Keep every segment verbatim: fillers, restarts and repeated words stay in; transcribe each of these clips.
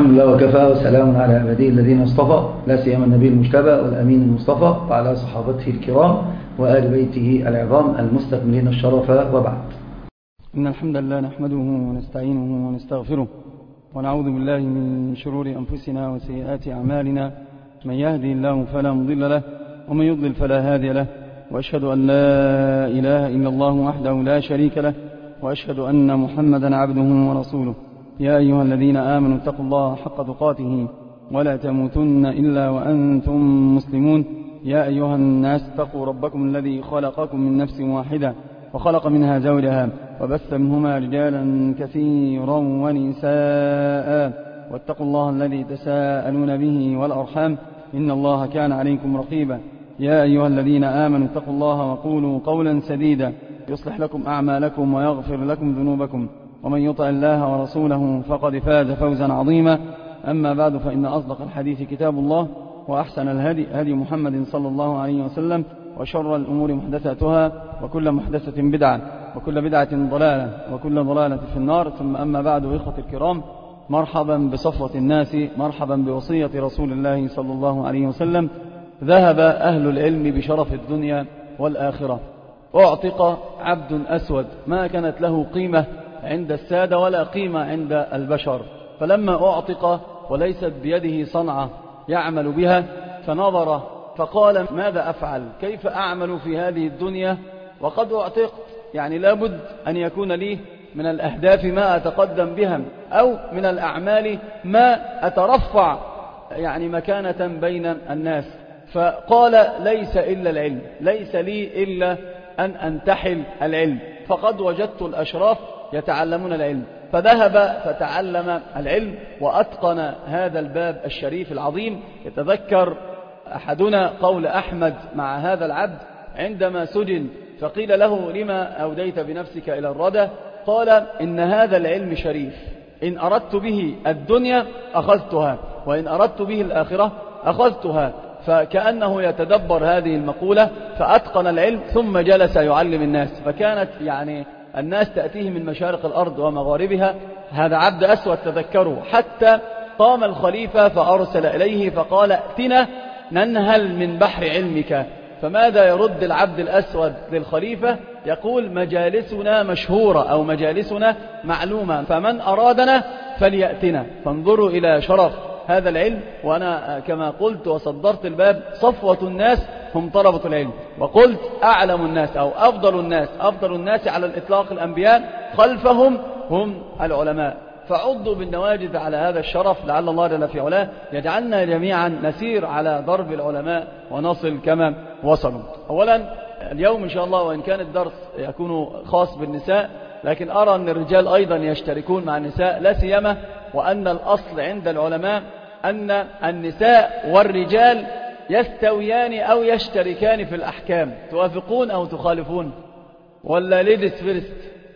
الحمد لله وكفى وسلام على عباده الذين اصطفى، لا سيما النبي المجتبى والأمين المصطفى وعلى صحابته الكرام وآل بيته العظام المستكملين الشرف، وبعد. إن الحمد لله نحمده ونستعينه ونستغفره ونعوذ بالله من شرور أنفسنا وسيئات أعمالنا، من يهدي الله فلا مضل له ومن يضلل فلا هادي له، وأشهد أن لا إله إلا الله وحده لا شريك له، وأشهد أن محمدا عبده ورسوله. يا أيها الذين آمنوا اتقوا الله حق تقاته ولا تموتن إلا وأنتم مسلمون. يا أيها الناس اتقوا ربكم الذي خلقكم من نفس واحدة وخلق منها زوجها وبث منهما رجالا كثيرا ونساء، واتقوا الله الذي تساءلون به والأرحام إن الله كان عليكم رقيبا. يا أيها الذين آمنوا اتقوا الله وقولوا قولا سديدا يصلح لكم أعمالكم ويغفر لكم ذنوبكم، ومن يطع الله ورسوله فقد فاز فوزا عظيما. أما بعد، فإن أصدق الحديث كتاب الله، وأحسن الهدي هدي محمد صلى الله عليه وسلم، وشر الأمور محدثاتها، وكل محدثة بدعة، وكل بدعة ضلالة، وكل ضلالة في النار. ثم أما بعد، إخوة الكرام، مرحبا بصفوة الناس، مرحبا بوصية رسول الله صلى الله عليه وسلم. ذهب أهل العلم بشرف الدنيا والآخرة. أعتق عبد أسود ما كانت له قيمة عند السادة ولا قيمة عند البشر، فلما أعتق وليست بيده صنعة يعمل بها فنظر فقال: ماذا أفعل؟ كيف أعمل في هذه الدنيا وقد أعتقت؟ يعني لابد أن يكون لي من الأهداف ما أتقدم بها، أو من الأعمال ما أترفع يعني مكانة بين الناس. فقال: ليس إلا العلم، ليس لي إلا أن أنتحل العلم، فقد وجدت الأشراف يتعلمون العلم. فذهب فتعلم العلم وأتقن هذا الباب الشريف العظيم. يتذكر أحدنا قول أحمد مع هذا العبد عندما سجن، فقيل له: لما أوديت بنفسك إلى الردى؟ قال: إن هذا العلم شريف، إن أردت به الدنيا أخذتها، وإن أردت به الآخرة أخذتها. فكأنه يتدبر هذه المقولة، فأتقن العلم ثم جلس يعلم الناس. فكانت يعني الناس تأتيه من مشارق الأرض ومغاربها. هذا عبد أسود تذكروا، حتى قام الخليفة فأرسل إليه فقال: ائتنا ننهل من بحر علمك. فماذا يرد العبد الأسود للخليفة؟ يقول: مجالسنا مشهورة أو مجالسنا معلومة، فمن أرادنا فليأتنا. فانظروا إلى شرف هذا العلم. وأنا كما قلت وصدرت الباب: صفوة الناس هم طلبة العلم، وقلت أعلم الناس أو أفضل الناس، أفضل الناس على الإطلاق الأنبياء، خلفهم هم العلماء. فعضوا بالنواجذ على هذا الشرف، لعل الله جل في علاه يجعلنا جميعا نسير على ضرب العلماء ونصل كما وصلوا. أولا اليوم إن شاء الله، وإن كان الدرس يكون خاص بالنساء، لكن أرى أن الرجال أيضا يشتركون مع النساء، لا سيما وأن الأصل عند العلماء أن النساء والرجال يستويان أو يشتركان في الأحكام. توافقون أو تخالفون؟ ولا ليديز فيرست؟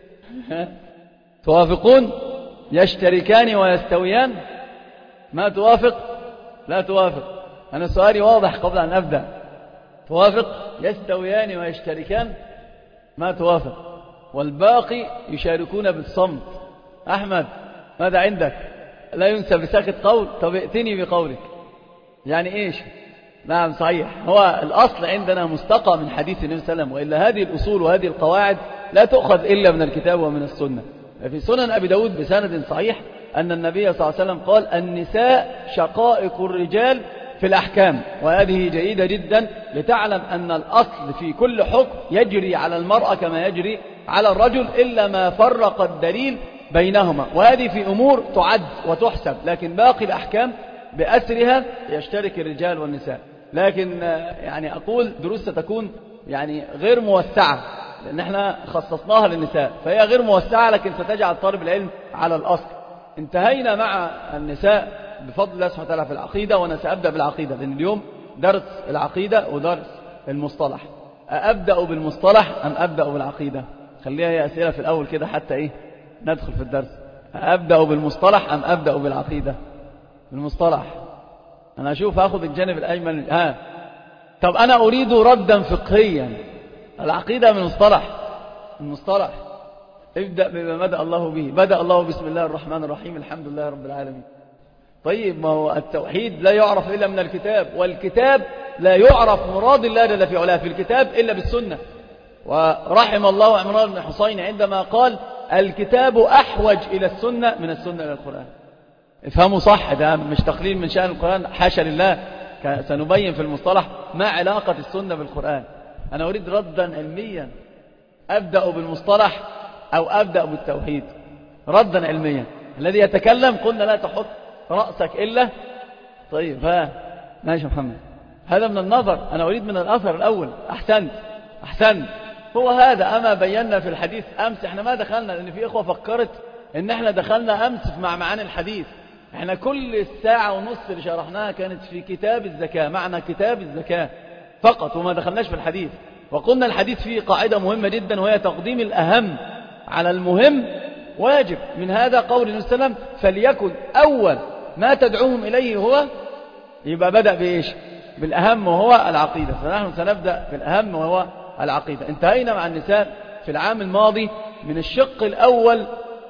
توافقون؟ يشتركان ويستويان؟ ما توافق؟ لا توافق. أنا سؤالي واضح قبل أن أبدأ. توافق؟ يستويان ويشتركان؟ ما توافق. والباقي يشاركون بالصمت. أحمد، ماذا عندك؟ لا ينسى بساكت قول. طب ائتني بقولك. يعني إيش؟ نعم صحيح، هو الأصل عندنا مستقى من حديث النبي صلى الله عليه وسلم، وإلا هذه الأصول وهذه القواعد لا تؤخذ إلا من الكتاب ومن السنة. في سنن أبي داود بسند صحيح أن النبي صلى الله عليه وسلم قال: النساء شقائق الرجال في الأحكام. وهذه جيدة جدا لتعلم أن الأصل في كل حكم يجري على المرأة كما يجري على الرجل، إلا ما فرق الدليل بينهما. وهذه في أمور تعد وتحسب، لكن باقي الأحكام بأسرها يشترك الرجال والنساء. لكن يعني أقول دروس ستكون يعني غير موسعة، لأن احنا خصصناها للنساء، فهي غير موسعة، لكن ستجعل طالب العلم على الأصل. انتهينا مع النساء بفضل الله سبحانه وتعالى في العقيدة، وأنا سأبدأ بالعقيدة، لأن اليوم درس العقيدة ودرس المصطلح. أبدأ بالمصطلح أم أبدأ بالعقيدة؟ خليها هي أسئلة في الأول كده حتى إيه ندخل في الدرس. أبدأ بالمصطلح أم أبدأ بالعقيدة؟ بالمصطلح. أنا أشوف أخذ الجانب الأيمن. ها طب أنا أريد ردا فقهيا. العقيدة من المصطلح. المصطلح ابدأ بما بدأ الله به. بدأ الله بسم الله الرحمن الرحيم الحمد لله رب العالمين. طيب ما هو التوحيد لا يعرف إلا من الكتاب، والكتاب لا يعرف مراد الله جل في علاه في الكتاب إلا بالسنة. ورحم الله عمران بن حسين عندما قال الكتاب أحوج إلى السنة من السنة إلى القرآن. افهموا صح، ده مش تقليل من شأن القرآن، حاشا لله، سنبين في المصطلح ما علاقة السنة بالقرآن. أنا أريد ردا علميا، أبدأ بالمصطلح أو أبدأ بالتوحيد؟ ردا علميا. الذي يتكلم قلنا لا تحط رأسك إلا طيب ها ماشي محمد، هذا من النظر، أنا أريد من الأثر الأول. أحسنت أحسنت، هو هذا. أما بينا في الحديث أمس، احنا ما دخلنا، لأن في إخوة فكرت إن احنا دخلنا أمس مع معاني الحديث. احنا كل الساعة ونص اللي شرحناها كانت في كتاب الزكاة، معنى كتاب الزكاة فقط، وما دخلناش في الحديث. وقلنا الحديث فيه قاعدة مهمة جدا، وهي تقديم الأهم على المهم واجب. من هذا قول النبي صلى الله عليه وسلم فليكن أول ما تدعوهم إليه هو، يبقى بدأ بإيش؟ بالأهم وهو العقيدة. فنحن سنبدأ بالأهم وهو العقيدة. انتهينا مع النساء في العام الماضي من الشق الأول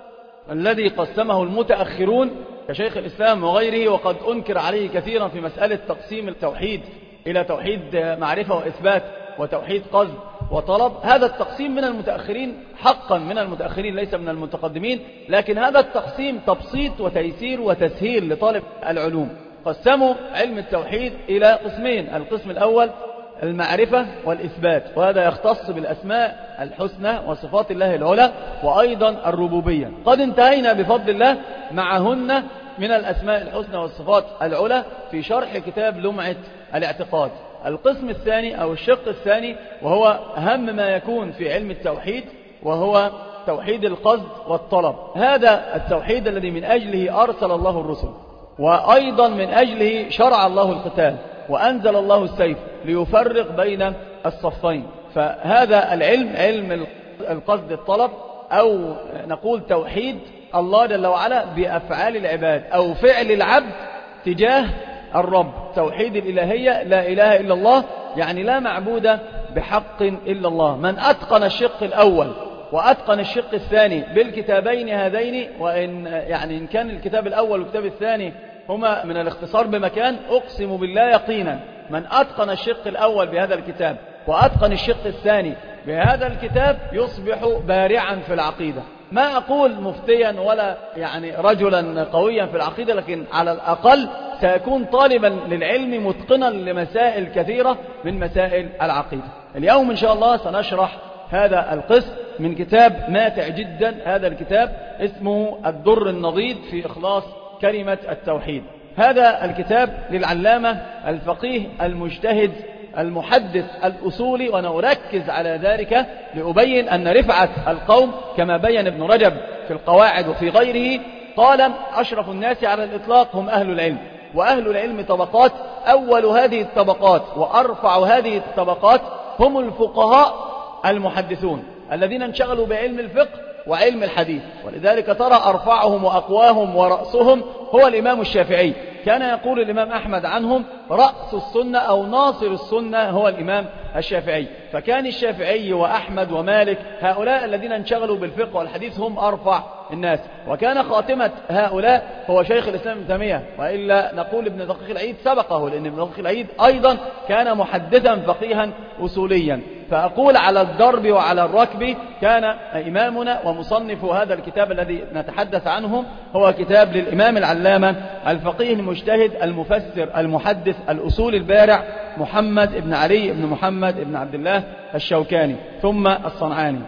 الذي قسمه المتأخرون كشيخ الإسلام وغيره، وقد أنكر عليه كثيرا في مسألة تقسيم التوحيد إلى توحيد معرفة وإثبات وتوحيد قصد وطلب. هذا التقسيم من المتأخرين، حقا من المتأخرين ليس من المتقدمين، لكن هذا التقسيم تبسيط وتيسير وتسهيل لطالب العلوم. قسموا علم التوحيد إلى قسمين: القسم الأول المعرفة والإثبات، وهذا يختص بالأسماء الحسنى وصفات الله العلى، وأيضا الربوبية. قد انتهينا بفضل الله معهن من الأسماء الحسنى والصفات العلى في شرح كتاب لمعة الاعتقاد. القسم الثاني أو الشق الثاني، وهو أهم ما يكون في علم التوحيد، وهو توحيد القصد والطلب. هذا التوحيد الذي من أجله أرسل الله الرسل، وأيضا من أجله شرع الله القتال وأنزل الله السيف ليفرق بين الصفين. فهذا العلم علم القصد الطلب، أو نقول توحيد الله جل وعلا بأفعال العباد أو فعل العبد تجاه الرب. توحيد الإلهية، لا إله إلا الله، يعني لا معبود بحق إلا الله. من أتقن الشق الأول وأتقن الشق الثاني بالكتابين هذين، وإن يعني إن كان الكتاب الأول والكتاب الثاني هما من الاختصار بمكان، أقسم بالله يقينا من أتقن الشق الأول بهذا الكتاب وأتقن الشق الثاني بهذا الكتاب يصبح بارعا في العقيدة. ما أقول مفتيا ولا يعني رجلا قويا في العقيدة، لكن على الأقل سيكون طالبا للعلم متقنا لمسائل كثيرة من مسائل العقيدة. اليوم إن شاء الله سنشرح هذا القسم من كتاب ماتع جدا. هذا الكتاب اسمه الدر النضيد في إخلاص كلمة التوحيد. هذا الكتاب للعلامة الفقيه المجتهد المحدث الأصولي، وأنا أركز على ذلك لأبين أن رفعة القوم كما بين ابن رجب في القواعد وفي غيره قال أشرف الناس على الإطلاق هم أهل العلم، وأهل العلم طبقات. أول هذه الطبقات وأرفع هذه الطبقات هم الفقهاء المحدثون الذين انشغلوا بعلم الفقه وعلم الحديث، ولذلك ترى أرفعهم وأقواهم ورأسهم هو الإمام الشافعي. كان يقول الإمام أحمد عنهم رأس السنة أو ناصر السنة هو الإمام الشافعي. فكان الشافعي وأحمد ومالك هؤلاء الذين انشغلوا بالفقه والحديث هم أرفع الناس. وكان خاتمة هؤلاء هو شيخ الإسلام ابن تيمية، وإلا نقول ابن دقيق العيد سبقه، لأن ابن دقيق العيد أيضا كان محدثا فقيها أصوليا. فأقول على الضرب وعلى الركب كان إمامنا ومصنف هذا الكتاب الذي نتحدث عنه هو كتاب للإمام العلامة الفقيه المجتهد المفسر المحدث الأصول البارع محمد بن علي بن محمد بن عبد الله الشوكاني ثم الصنعاني.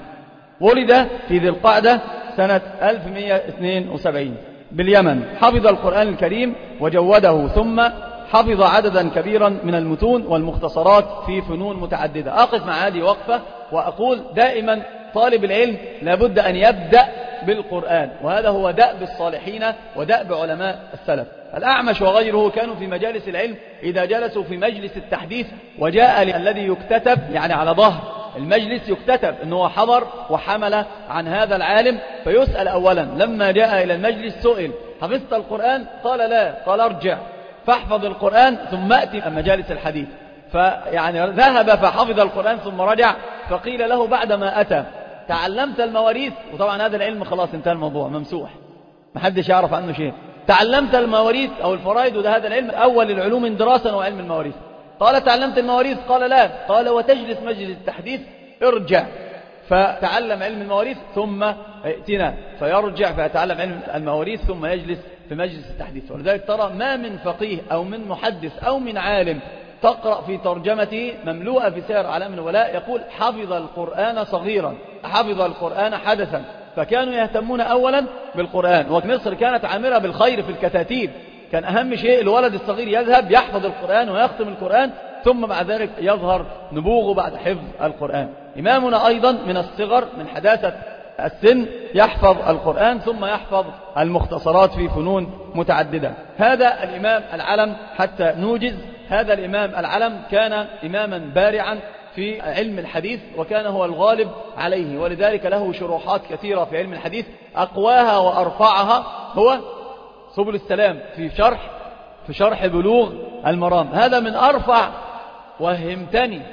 ولد في ذي القعدة سنة ألف ومئة واثنين وسبعين باليمن. حفظ القرآن الكريم وجوده، ثم حفظ عددا كبيرا من المتون والمختصرات في فنون متعددة. أقف مع هذه وقفة وأقول دائما طالب العلم لابد أن يبدأ بالقرآن، وهذا هو دأب الصالحين ودأب علماء السلف. الأعمش وغيره كانوا في مجالس العلم إذا جلسوا في مجلس التحديث وجاء الذي يكتتب يعني على ظهر المجلس يكتتب أنه حضر وحمل عن هذا العالم، فيسأل أولا لما جاء إلى المجلس سئل حفظت القرآن؟ قال لا. قال ارجع فاحفظ القرآن ثم أتي مجالس الحديث. فيعني ذهب فحفظ القرآن ثم رجع، فقيل له بعدما أتى تعلمت المواريث؟ وطبعا هذا العلم خلاص انتهى الموضوع ممسوح، محدش يعرف عنه شيء. تعلمت المواريث أو الفرائض، وده هذا العلم أول العلوم دراسة هو علم المواريث. قال تعلمت المواريث؟ قال لا. قال وتجلس مجلس التحديث؟ ارجع فتعلم علم المواريث ثم ائتنا، فيرجع فيتعلم علم المواريث ثم يجلس في مجلس التحديث. ولذلك ترى ما من فقيه أو من محدث أو من عالم تقرأ في ترجمته مملوءة في سير أعلام النبلاء يقول حفظ القرآن صغيرا، حفظ القرآن حدثا. فكانوا يهتمون أولا بالقرآن، ومصر كانت عامرة بالخير في الكتاتيب، كان أهم شيء الولد الصغير يذهب يحفظ القرآن ويختم القرآن، ثم بعد ذلك يظهر نبوغه بعد حفظ القرآن. إمامنا أيضا من الصغر من حداثة السن يحفظ القرآن ثم يحفظ المختصرات في فنون متعددة. هذا الإمام العلم حتى نوجز، هذا الإمام العلم كان إماما بارعا في علم الحديث، وكان هو الغالب عليه، ولذلك له شروحات كثيرة في علم الحديث، أقواها وأرفعها هو سبل السلام في شرح في شرح بلوغ المرام. هذا من أرفع. وهمتني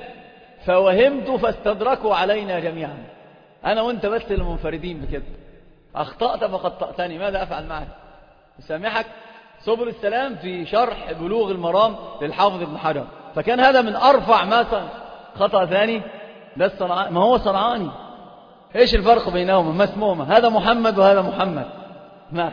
فوهمت فاستدركوا علينا جميعا، أنا وأنت بس المنفردين بكده. أخطأت فخطأتني، ماذا أفعل معك؟ أسامحك. سبل السلام في شرح بلوغ المرام للحافظ ابن حجر، فكان هذا من أرفع ما صنع. خطأ ثاني ده الصنعاني، ما هو صنعاني، إيش الفرق بينهما؟ ما اسمهما؟ هذا محمد وهذا محمد. نعم.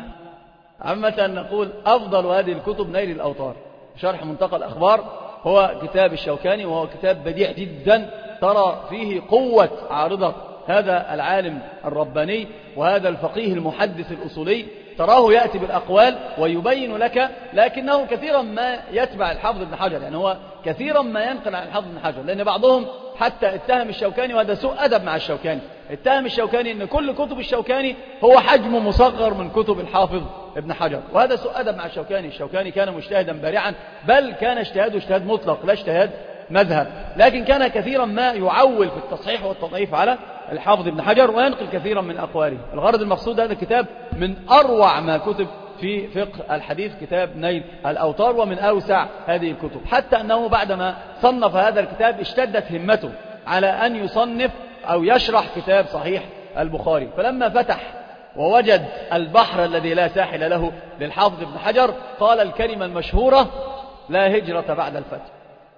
عامة نقول أفضل هذه الكتب نيل الأوطار، شرح منتقى الأخبار، هو كتاب الشوكاني، وهو كتاب بديع جدا، ترى فيه قوة عارضة هذا العالم الرباني وهذا الفقيه المحدث الأصولي، تراه يأتي بالأقوال ويبين لك، لكنه كثيرا ما يتبع الحافظ ابن حجر، يعني هو كثيرا ما ينقل عن الحافظ ابن حجر، لأن بعضهم حتى اتهم الشوكاني، وهذا سوء أدب مع الشوكاني، اتهم الشوكاني أن كل كتب الشوكاني هو حجم مصغر من كتب الحافظ ابن حجر، وهذا سوء أدب مع الشوكاني. الشوكاني كان مجتهدا بارعا، بل كان اجتهاده اجتهاد مطلق لا اجتهاد مذهب، لكن كان كثيرا ما يعول في التصحيح والتضعيف على الحافظ ابن حجر وينقل كثيرا من أقواله. الغرض المقصود هذا الكتاب من أروع ما كتب في فقه الحديث، كتاب نيل الأوطار، ومن أوسع هذه الكتب، حتى أنه بعدما صنف هذا الكتاب اشتدت همته على أن يصنف أو يشرح كتاب صحيح البخاري، فلما فتح ووجد البحر الذي لا ساحل له للحافظ ابن حجر قال الكلمة المشهورة: لا هجرة بعد الفتح.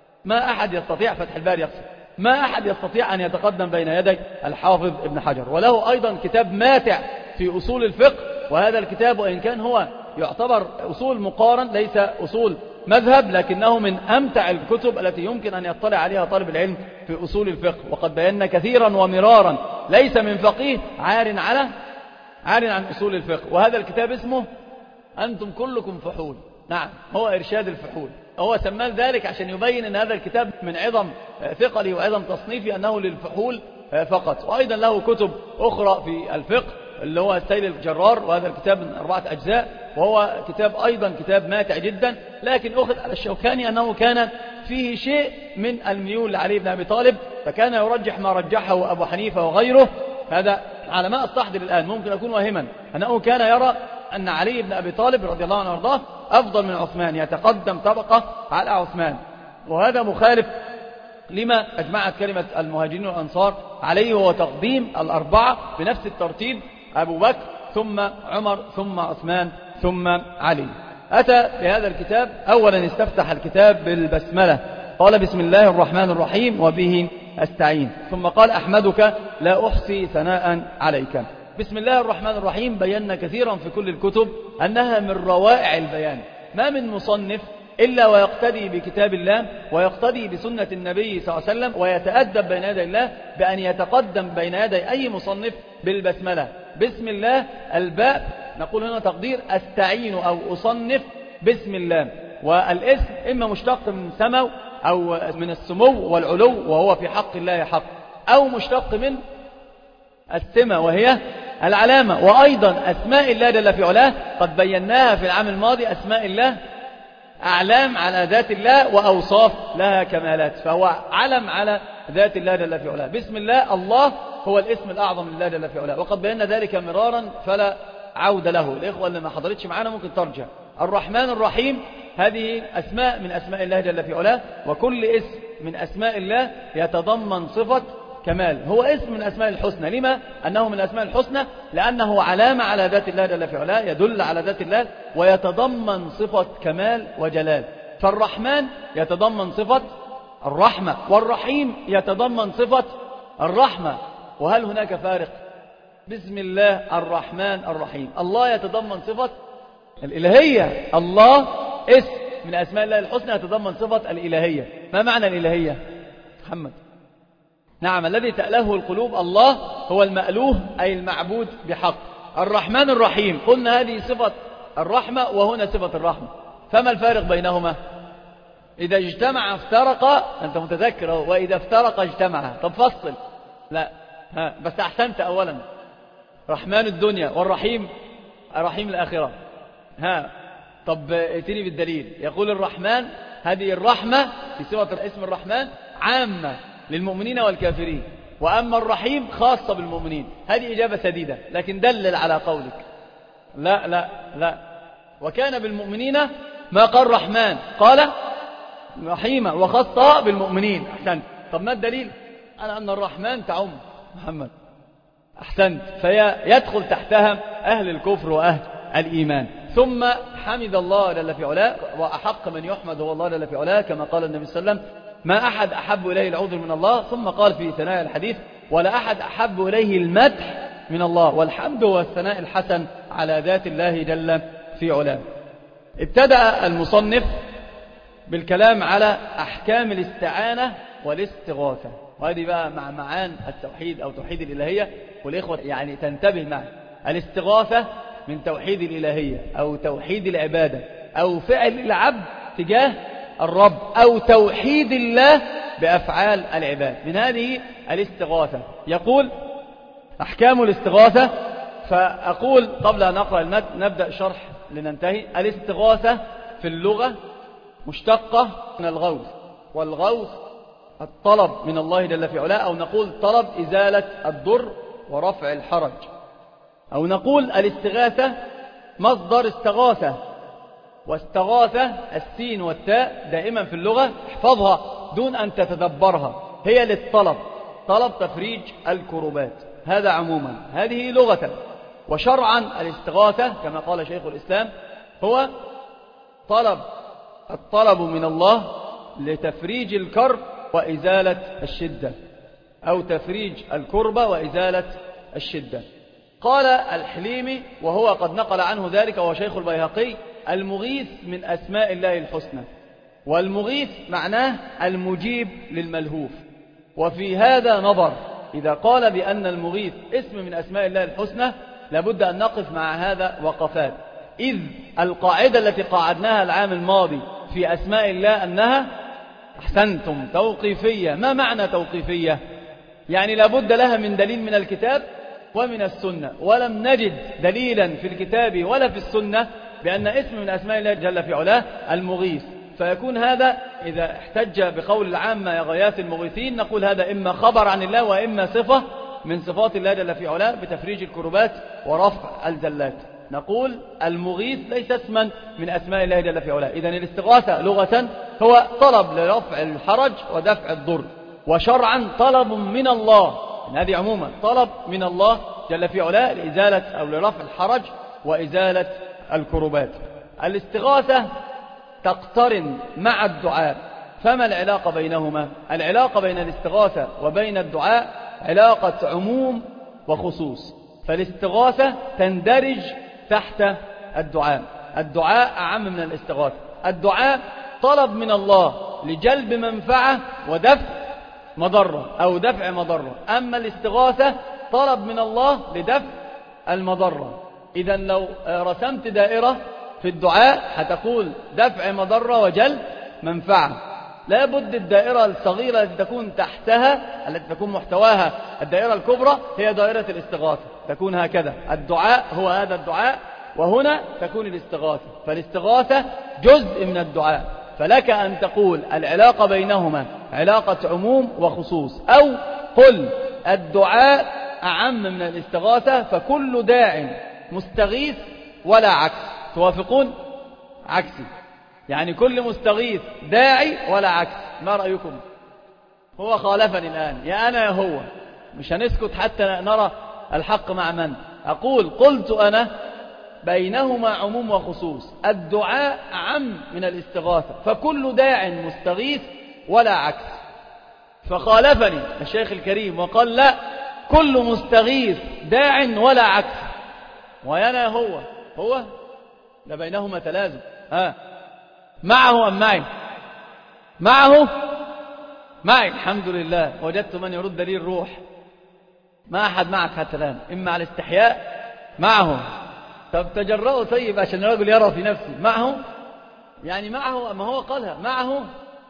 ما أحد يستطيع، فتح الباري يقصد، ما أحد يستطيع أن يتقدم بين يدي الحافظ ابن حجر. وله أيضا كتاب ماتع في أصول الفقه، وهذا الكتاب وإن كان هو يعتبر أصول مقارن ليس أصول مذهب، لكنه من أمتع الكتب التي يمكن أن يطلع عليها طالب العلم في أصول الفقه. وقد بينا كثيرا ومرارا ليس من فقيه عار على عار عن أصول الفقه. وهذا الكتاب اسمه أنتم كلكم فحول. نعم، هو إرشاد الفحول، هو سماه ذلك عشان يبين أن هذا الكتاب من عظم ثقله وعظم تصنيفه أنه للفحول فقط. وأيضا له كتب أخرى في الفقه اللي هو السيل الجرار، وهذا الكتاب من أربعة أجزاء، وهو كتاب أيضا كتاب ماتع جدا، لكن أخذ على الشوكاني أنه كان فيه شيء من الميول لعلي بن أبي طالب، فكان يرجح ما رجحه أبو حنيفة وغيره. هذا على ما أستحضر الآن، ممكن أكون واهما، أنه كان يرى أن علي بن أبي طالب رضي الله عنه وارضاه أفضل من عثمان، يتقدم طبقة على عثمان، وهذا مخالف لما أجمعت كلمة المهاجرين والأنصار عليه، وهو تقديم الأربعة بنفس الترتيب: أبو بكر ثم عمر ثم عثمان ثم علي. أتى بهذا الكتاب أولا استفتح الكتاب بالبسملة، قال: بسم الله الرحمن الرحيم وبه أستعين، ثم قال: أحمدك لا أحصي ثناء عليك. بسم الله الرحمن الرحيم بينا كثيرا في كل الكتب أنها من روائع البيان، ما من مصنف إلا ويقتدي بكتاب الله ويقتدي بسنة النبي صلى الله عليه وسلم، ويتأدب بين يدي الله بأن يتقدم بين يدي أي مصنف بالبسملة. بسم الله، الباء نقول هنا تقدير أستعين أو أصنف بسم الله، والاسم إما مشتق من سمو أو من السمو والعلو وهو في حق الله حق، أو مشتق من السمة وهي العلامة. وأيضا أسماء الله جل في علاه قد بيناها في العام الماضي، أسماء الله أعلام على ذات الله وأوصاف لها كمالات، فهو علم على ذات الله جل في علاه. بسم الله، الله هو الاسم الأعظم لله جل في علاه، وقد بينا ذلك مرارا فلا عود له. الإخوة اللي ما حضرتش معنا ممكن ترجع. الرحمن الرحيم هذه أسماء من أسماء الله جل في علاه، وكل اسم من أسماء الله يتضمن صفة كمال، هو اسم من أسماء الحسنى. لما أنه من أسماء الحسنى؟ لأنه علامة على ذات الله جل في علاه، يدل على ذات الله ويتضمن صفة كمال وجلال. فالرحمن يتضمن صفة الرحمة، والرحيم يتضمن صفة الرحمة. وهل هناك فارق؟ بسم الله الرحمن الرحيم، الله يتضمن صفة الإلهية، الله اسم من أسماء الله الحسنى يتضمن صفة الإلهية. ما معنى الإلهية محمد؟ نعم، الذي تأله القلوب، الله هو المألوه أي المعبود بحق. الرحمن الرحيم قلنا هذه صفة الرحمة وهنا صفة الرحمة، فما الفارق بينهما؟ إذا اجتمع افترق، أنت متذكر، وإذا افترق اجتمع. طب فصل. لا ها بس أحسنت. أولا رحمن الدنيا والرحيم الرحيم الآخرة. ها طب ائتني بالدليل. يقول الرحمن هذه الرحمة في صفة اسم الرحمن عامة للمؤمنين والكافرين، وأما الرحيم خاصة بالمؤمنين. هذه إجابة سديدة، لكن دلل على قولك. لا لا لا وكان بالمؤمنين ما قال رحمن، قال رحيمة وخاصة بالمؤمنين. أحسنت. طب ما الدليل؟ أنا أن الرحمن تعم محمد. أحسنت. فيدخل تحتها أهل الكفر وأهل الإيمان. ثم حمد الله جل في علاه، وأحق من يحمد هو الله جل في علاه، كما قال النبي صلى الله عليه وسلم ما أحد أحب إليه العذر من الله. ثم قال في ثنايا الحديث ولا أحد أحب إليه المدح من الله. والحمد هو الثناء الحسن على ذات الله جل في علاه. ابتدأ المصنف بالكلام على أحكام الاستعانة والاستغاثة، وهذه بقى مع معان التوحيد أو توحيد الإلهية. والإخوة يعني تنتبه معي، الاستغاثة من توحيد الإلهية أو توحيد العبادة أو فعل العبد تجاه الرب أو توحيد الله بأفعال العباد، من هذه الاستغاثة. يقول أحكام الاستغاثة. فأقول قبل أن نقرأ المتن نبدأ شرح لننتهي. الاستغاثة في اللغة مشتقة من الغوث، والغوث الطلب من الله جل في علاه، أو نقول طلب إزالة الضر ورفع الحرج، أو نقول الاستغاثة مصدر استغاثة. واستغاثة السين والتاء دائما في اللغة احفظها دون أن تتدبرها، هي للطلب، طلب تفريج الكربات. هذا عموما، هذه لغة. وشرعا الاستغاثة كما قال شيخ الإسلام هو طلب الطلب من الله لتفريج الكرب وإزالة الشدة، أو تفريج الكربة وإزالة الشدة. قال الحليمي وهو قد نقل عنه ذلك وهو شيخ البيهقي المغيث من أسماء الله الحسنى، والمغيث معناه المجيب للملهوف. وفي هذا نظر، إذا قال بأن المغيث اسم من أسماء الله الحسنى لابد أن نقف مع هذا وقفات، إذ القاعدة التي قاعدناها العام الماضي في أسماء الله أنها أحسنتم توقيفية. ما معنى توقيفية؟ يعني لابد لها من دليل من الكتاب ومن السنة، ولم نجد دليلا في الكتاب ولا في السنة بأن اسم من أسماء الله جل في علاه المغيث. فيكون هذا إذا احتج بقول العامة يا غياث المغيثين نقول هذا إما خبر عن الله وإما صفة من صفات الله جل في علاه بتفريج الكربات ورفع الزلات. نقول المغيث ليس اسما من أسماء الله جل في علاه. إذن الاستغاثة لغة هو طلب لرفع الحرج ودفع الضر، وشرعا طلب من الله، هذه عموما طلب من الله جل في علاه لإزالة أو لرفع الحرج وإزالة الكربات. الاستغاثة تقترن مع الدعاء، فما العلاقة بينهما؟ العلاقة بين الاستغاثة وبين الدعاء علاقة عموم وخصوص، فالاستغاثة تندرج تحت الدعاء. الدعاء أعم من الاستغاثة. الدعاء طلب من الله لجلب منفعة ودفع مضرة أو دفع مضرة، أما الاستغاثة طلب من الله لدفع المضرة. إذا لو رسمت دائرة في الدعاء هتقول دفع مضرة وجلب منفعة، لا بد الدائرة الصغيرة التي تكون تحتها التي تكون محتواها الدائرة الكبرى هي دائرة الاستغاثة، تكون هكذا. الدعاء هو هذا الدعاء، وهنا تكون الاستغاثة. فالاستغاثة جزء من الدعاء، فلك أن تقول العلاقة بينهما علاقة عموم وخصوص، أو قل الدعاء أعم من الاستغاثة، فكل داع مستغيث ولا عكس. توافقون؟ عكسي، يعني كل مستغيث داعي ولا عكس. ما رأيكم؟ هو خالفني الآن، يا أنا يا هو. مش هنسكت حتى نرى الحق مع من. أقول قلت أنا بينهما عموم وخصوص، الدعاء عم من الاستغاثة، فكل داع مستغيث ولا عكس. فخالفني الشيخ الكريم وقال لا، كل مستغيث داع ولا عكس. وينا هو هو لا بينهما تلازم. ها معه أم معي؟ معه معي الحمد لله، وجدت من يرد لي الروح. ما أحد معك حتى الآن، إما على الاستحياء معه. طب تجرأوا طيب عشان الرجل يرى في نفسه معه، يعني معه، أما هو قالها معه،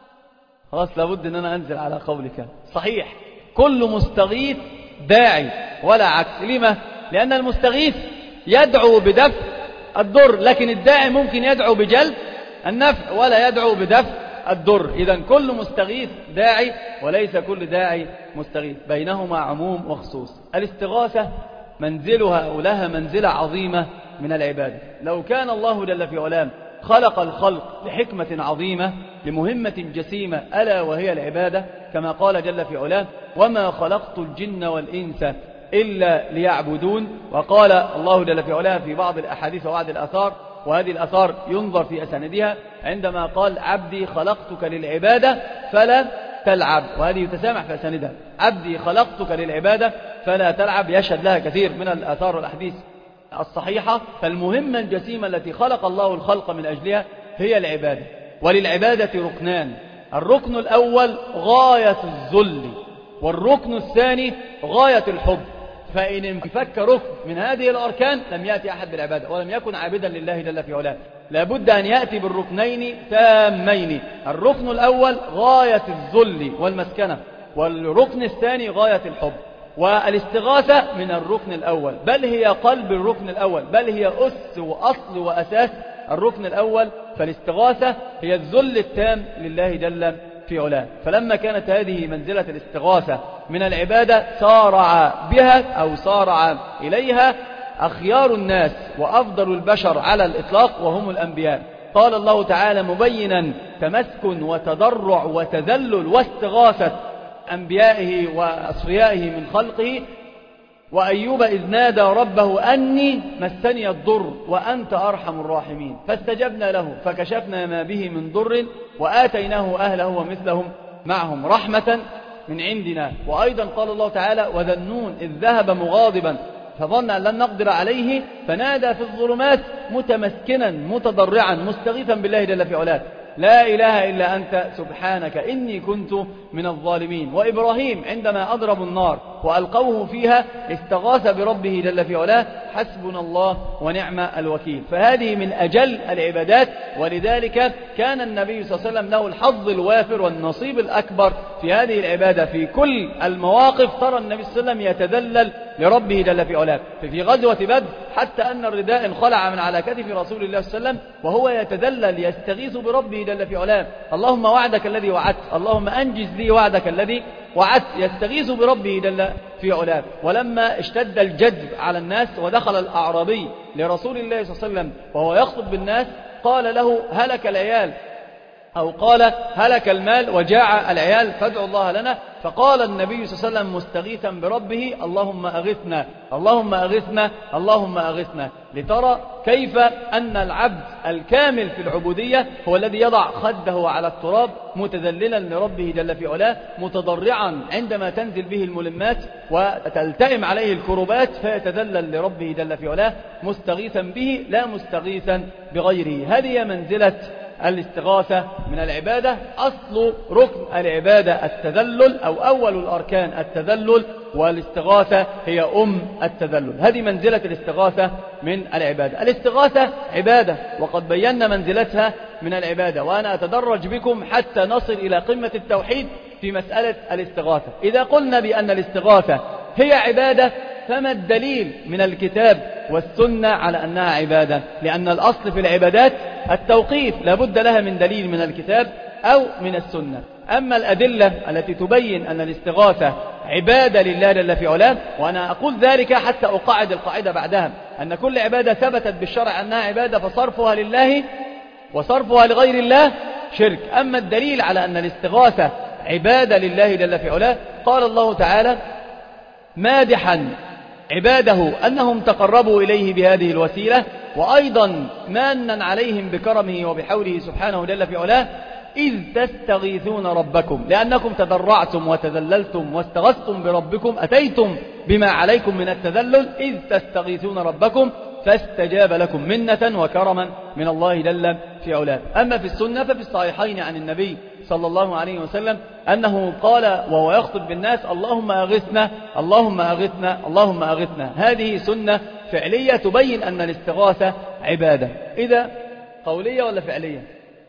خلاص لابد أن أنا أنزل على قولك. صحيح كل مستغيث داعي ولا عكس. لما؟ لأن المستغيث يدعو بدفع الضر، لكن الداعي ممكن يدعو بجلب النفع ولا يدعو بدفع الضر. إذن كل مستغيث داعي وليس كل داعي مستغيث، بينهما عموم وخصوص. الاستغاثة منزلها أو لها منزلة عظيمة من العبادة. لو كان الله جل في علام خلق الخلق لحكمة عظيمة لمهمة جسيمة ألا وهي العبادة، كما قال جل في علام وما خلقت الجن والإنس إلا ليعبدون. وقال الله جل في علام في بعض الأحاديث وبعض الآثار، وهذه الآثار ينظر في أساندها، عندما قال عبدي خلقتك للعبادة فلا تلعب، وهذه يتسامح في أساندها، عبدي خلقتك للعبادة فلا تلعب، يشهد لها كثير من الآثار والأحاديث الصحيحة. فالمهمة الجسيمة التي خلق الله الخلق من أجلها هي العبادة. وللعبادة ركنان، الركن الأول غاية الذل، والركن الثاني غاية الحب. فإن انفك ركن من هذه الأركان لم يأتي أحد بالعبادة ولم يكن عابدا لله جل في علاه. لابد أن يأتي بالركنين تامين، الركن الأول غاية الذل والمسكنة، والركن الثاني غاية الحب. والاستغاثة من الركن الأول، بل هي قلب الركن الأول، بل هي أس وأصل وأساس الركن الأول. فالاستغاثة هي الذل التام لله جل في علاه. فلما كانت هذه منزلة الاستغاثة من العبادة سارع بها أو سارع إليها أخيار الناس وأفضل البشر على الإطلاق وهم الأنبياء. قال الله تعالى مبينا تمسكن وتضرع وتذلل واستغاثة أنبيائه وأصفيائه من خلقه. وأيوب إذ نادى ربه أني مسني الضر وأنت أرحم الراحمين فاستجبنا له فكشفنا ما به من ضر وآتيناه أهله ومثلهم معهم رحمة من عندنا. وأيضا قال الله تعالى وذا النون إذ ذهب مغاضبا فظن أن لن نقدر عليه فنادى في الظلمات متمسكنا متضرعا مستغيثا بالله جل في علاه لا إله إلا أنت سبحانك إني كنت من الظالمين. وإبراهيم عندما أضربوا النار وألقوه فيها استغاث بربه جل في علاه حسبنا الله ونعم الوكيل. فهذه من أجل العبادات، ولذلك كان النبي صلى الله عليه وسلم له الحظ الوافر والنصيب الأكبر في هذه العبادة. في كل المواقف ترى النبي صلى الله عليه وسلم يتذلل لربه جل في علاه. في غزوة بدر حتى أن الرداء انخلع من على كتف رسول الله صلى الله عليه وسلم وهو يتذلل يستغيث بربه جل في علاه اللهم وعدك الذي وعدت، اللهم أنجز لي وعدك الذي وعدت، يستغيث بربه جل في علاه. ولما اشتد الجدب على الناس ودخل الأعرابي لرسول الله صلى الله عليه وسلم وهو يخطب بالناس قال له هلك العيال أو قال هلك المال وجاع العيال فادعوا الله لنا. فقال النبي صلى الله عليه وسلم مستغيثا بربه اللهم أغثنا اللهم أغثنا اللهم أغثنا. لترى كيف أن العبد الكامل في العبودية هو الذي يضع خده على التراب متذللا لربه جل في علاه متضرعا عندما تنزل به الملمات وتلتئم عليه الكربات فيتذلل لربه جل في علاه مستغيثا به لا مستغيثا بغيره. هذه منزلة الاستغاثة من العبادة. أصل ركن العبادة التذلل أو أول الأركان التذلل، والاستغاثة هي أم التذلل. هذه منزلة الاستغاثة من العبادة. الاستغاثة عبادة وقد بينا منزلتها من العبادة، وأنا أتدرج بكم حتى نصل إلى قمة التوحيد في مسألة الاستغاثة. إذا قلنا بأن الاستغاثة هي عبادة فما الدليل من الكتاب والسنة على أنها عبادة؟ لأن الأصل في العبادات التوقيف، لابد لها من دليل من الكتاب أو من السنة. أما الأدلة التي تبين أن الاستغاثة عبادة لله جل في علاه، وأنا أقول ذلك حتى أقاعد القاعدة بعدها أن كل عبادة ثبتت بالشرع أنها عبادة فصرفها لله وصرفها لغير الله شرك. أما الدليل على أن الاستغاثة عبادة لله جل في علاه قال الله تعالى مادحا عباده أنهم تقربوا إليه بهذه الوسيلة، وأيضا مانا عليهم بكرمه وبحوله سبحانه جل في علاه: إذ تستغيثون ربكم، لأنكم تضرعتم وتذللتم واستغثتم بربكم، أتيتم بما عليكم من التذلل، إذ تستغيثون ربكم فاستجاب لكم، منة وكرما من الله جل في علاه. أما في السنة ففي الصحيحين عن النبي صلى الله عليه وسلم أنه قال وهو يخطب بالناس: اللهم أغثنا اللهم أغثنا اللهم أغثنا. هذه سنة فعلية تبين أن الاستغاثة عبادة. إذا قولية ولا فعلية؟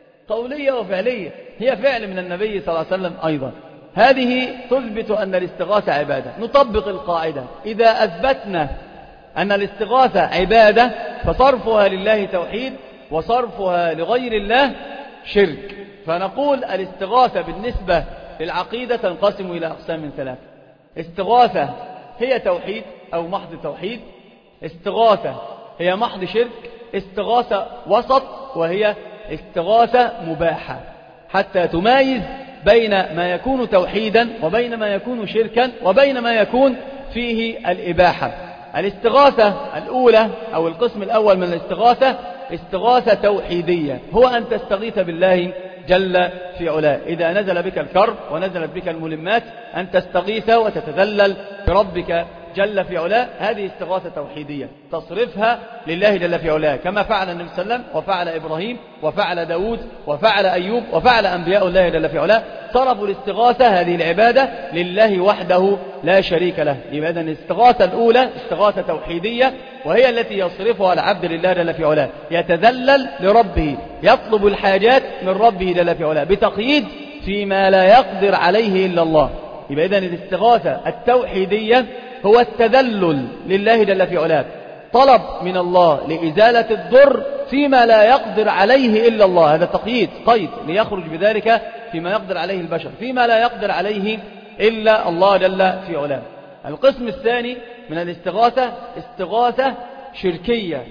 قولية وفعلية، هي فعل من النبي صلى الله عليه وسلم أيضا. هذه تثبت أن الاستغاثة عبادة. نطبق القاعدة: إذا أثبتنا أن الاستغاثة عبادة فصرفها لله توحيد وصرفها لغير الله شرك. فنقول الاستغاثة بالنسبة للعقيدة تنقسم إلى أقسام ثلاثة: استغاثة هي توحيد أو محض توحيد، استغاثة هي محض شرك، استغاثة وسط وهي استغاثة مباحة، حتى تمايز بين ما يكون توحيدا وبين ما يكون شركا وبين ما يكون فيه الإباحة. الاستغاثة الأولى أو القسم الأول من الاستغاثة استغاثة توحيدية، هو أن تستغيث بالله جل في علاه. إذا نزل بك الكرب ونزلت بك الملمات أن تستغيث وتتذلل بربك جل في علاه، هذه استغاثة توحيدية تصرفها لله جل في علاه، كما فعل النبي صلى الله عليه وسلم وفعل إبراهيم وفعل داود وفعل أيوب وفعل أنبياء الله جل في علاه، صرفوا الاستغاثة هذه العبادة لله وحده لا شريك له. لماذا؟ الاستغاثة الأولى استغاثة توحيدية، وهي التي يصرفها العبد لله جل في علاه، يتذلل لربه، يطلب الحاجات من ربه جل في علاه بتقييد فيما لا يقدر عليه إلا الله. يبقى إذن الاستغاثة التوحيدية هو التذلل لله جل في علاه، طلب من الله لإزالة الضر فيما لا يقدر عليه إلا الله. هذا تقييد قيد ليخرج بذلك فيما يقدر عليه البشر، فيما لا يقدر عليه إلا الله جل في علاه. القسم الثاني من الاستغاثة استغاثة شركية،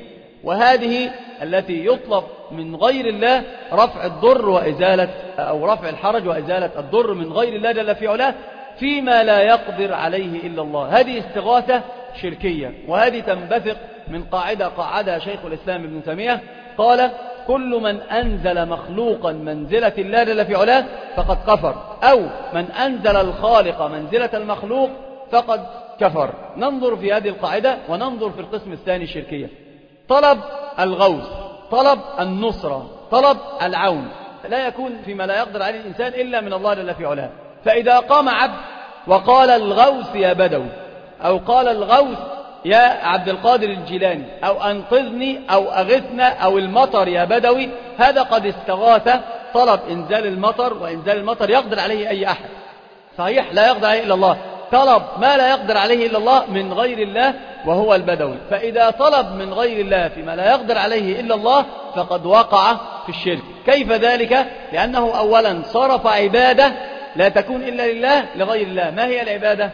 وهذه التي يطلب من غير الله رفع الضر وإزالة أو رفع الحرج وإزالة الضر من غير الله جل في علاه فيما لا يقدر عليه إلا الله. هذه استغاثة شركية، وهذه تنبثق من قاعدة قاعدها شيخ الإسلام ابن تيمية، قال: كل من أنزل مخلوقا منزلة الله جل في علاه فقد كفر، أو من أنزل الخالق منزلة المخلوق فقد كفر. ننظر في هذه القاعدة وننظر في القسم الثاني الشركية: طلب الغوث، طلب النصرة، طلب العون، لا يكون فيما لا يقدر عليه الإنسان إلا من الله جل في علاه. فإذا قام عبد وقال الغوث يا بدوي، أو قال الغوث يا عبد القادر الجيلاني، أو أنقذني أو أغثنا أو المطر يا بدوي، هذا قد استغاث، طلب إنزال المطر، وإنزال المطر يقدر عليه أي أحد، صحيح لا يقدر عليه إلا الله، طلب ما لا يقدر عليه إلا الله من غير الله وهو البدوي. فإذا طلب من غير الله فيما لا يقدر عليه إلا الله فقد وقع في الشرك. كيف ذلك؟ لأنه أولا صرف عبادة لا تكون إلا لله لغير الله. ما هي العبادة؟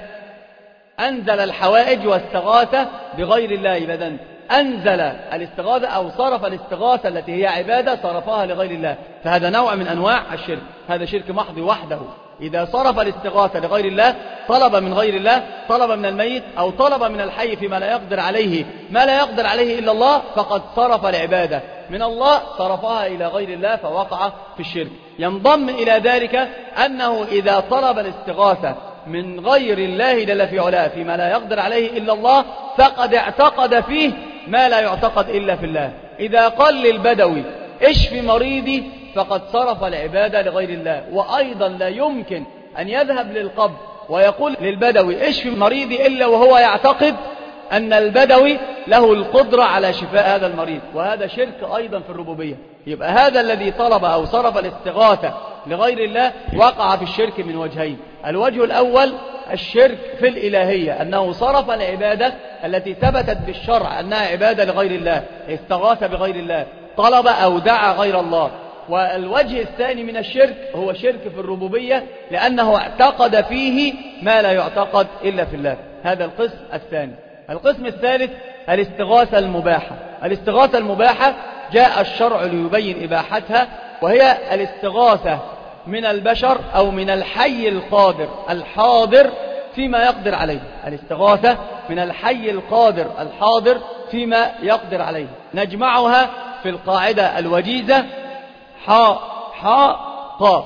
أنزل الحوائج واستغاث بغير الله. إذن أنزل الاستغاثة أو صرف الاستغاثة التي هي عبادة صرفها لغير الله، فهذا نوع من أنواع الشرك، هذا شرك محض وحده. إذا صرف الاستغاثة لغير الله، طلب من غير الله، طلب من الميت أو طلب من الحي فيما لا يقدر عليه ما لا يقدر عليه إلا الله، فقد صرف العبادة من الله صرفها إلى غير الله فوقع في الشرك. ينضم إلى ذلك أنه إذا طلب الاستغاثة من غير الله جل في علاه فيما لا يقدر عليه إلا الله فقد اعتقد فيه ما لا يعتقد إلا في الله. إذا قال للبدوي اشف مريضي فقد صرف العبادة لغير الله. وأيضا لا يمكن أن يذهب للقبر ويقول للبدوي اشف مريضي إلا وهو يعتقد أن البدوي له القدرة على شفاء هذا المريض، وهذا شرك أيضا في الربوبية. يبقى هذا الذي طلب أو صرف الاستغاثة لغير الله وقع في الشرك من وجهين: الوجه الأول الشرك في الإلهية، أنه صرف العبادة التي ثبتت بالشرع أنها عبادة لغير الله، استغاث بغير الله، طلب أو دعا غير الله. والوجه الثاني من الشرك هو شرك في الربوبية، لأنه اعتقد فيه ما لا يعتقد إلا في الله. هذا القسم الثاني. القسم الثالث الاستغاثة المباحة. الاستغاثة المباحة جاء الشرع ليبين إباحتها، وهي الاستغاثة من البشر أو من الحي القادر الحاضر فيما يقدر عليه. الاستغاثة من الحي القادر الحاضر فيما يقدر عليه. نجمعها في القاعدة الوجيزة حاء حاء قاف.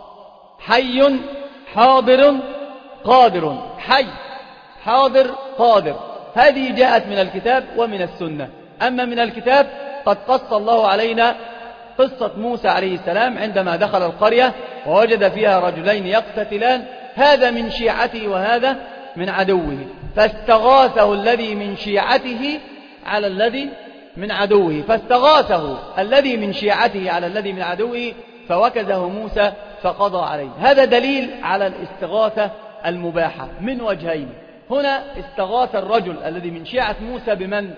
حي حاضر قادر. حي حاضر قادر. هذه جاءت من الكتاب ومن السنة. أما من الكتاب قد قص الله علينا قصة موسى عليه السلام عندما دخل القرية ووجد فيها رجلين يقتتلان، هذا من شيعته وهذا من عدوه، فاستغاثه الذي من شيعته على الذي من عدوه، فاستغاثه الذي من شيعته على الذي من عدوه فوكزه موسى فقضى عليه. هذا دليل على الاستغاثة المباحة من وجهين. هنا استغاث الرجل الذي من شيعة موسى بمن؟